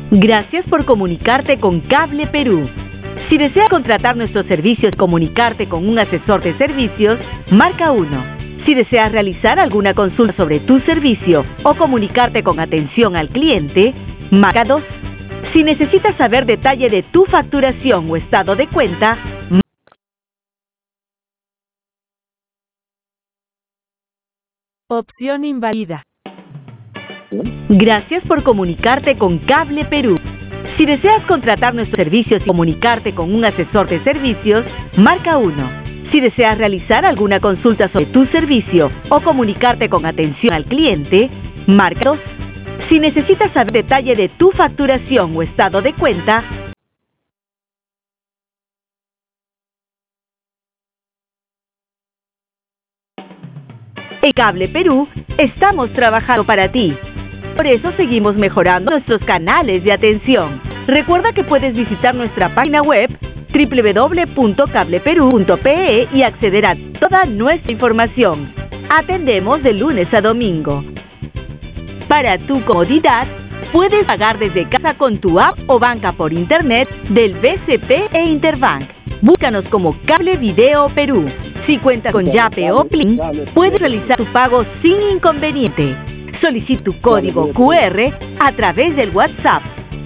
Gracias por comunicarte con Cable Perú. Si deseas contratar nuestros servicios, comunicarte con un asesor de servicios, marca 1. Si deseas realizar alguna consulta sobre tu servicio o comunicarte con atención al cliente, marca 2. Si necesitas saber detalle de tu facturación o estado de cuenta, opción inválida. Gracias por comunicarte con Cable Perú. Si deseas contratar nuestros servicios y comunicarte con un asesor de servicios, marca 1. Si deseas realizar alguna consulta sobre tu servicio o comunicarte con atención al cliente, marca 2. Si necesitas saber detalle de tu facturación o estado de cuenta, en Cable Perú estamos trabajando para ti. Por eso seguimos mejorando nuestros canales de atención. Recuerda que puedes visitar nuestra página web www.cableperu.pe y acceder a toda nuestra información. Atendemos de lunes a domingo. Para tu comodidad, puedes pagar desde casa con tu app o banca por internet del BCP e Interbank. Búscanos como Cable Video Perú. Si cuentas con Yape o Plin, puedes realizar tu pago sin inconveniente. Solicita tu código QR a través del WhatsApp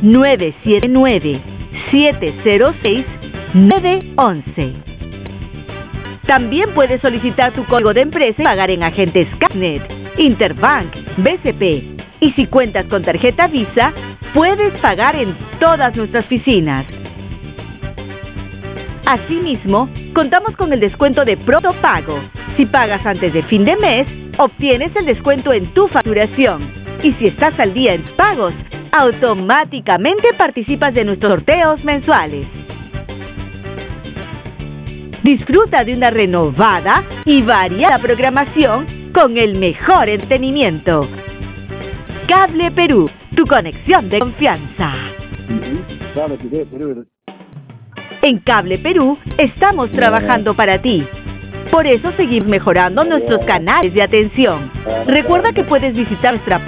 979-706-911. También puedes solicitar tu código de empresa y pagar en agentes Capnet, Interbank, BCP. Y si cuentas con tarjeta Visa, puedes pagar en todas nuestras oficinas. Asimismo, contamos con el descuento de pronto pago. Si pagas antes de fin de mes, obtienes el descuento en tu facturación. Y si estás al día en pagos, automáticamente participas de nuestros sorteos mensuales. Disfruta de una renovada y variada programación con el mejor entretenimiento. Cable Perú, tu conexión de confianza. En Cable Perú estamos trabajando para ti. Por eso seguimos mejorando nuestros canales de atención. Recuerda que puedes visitar nuestra página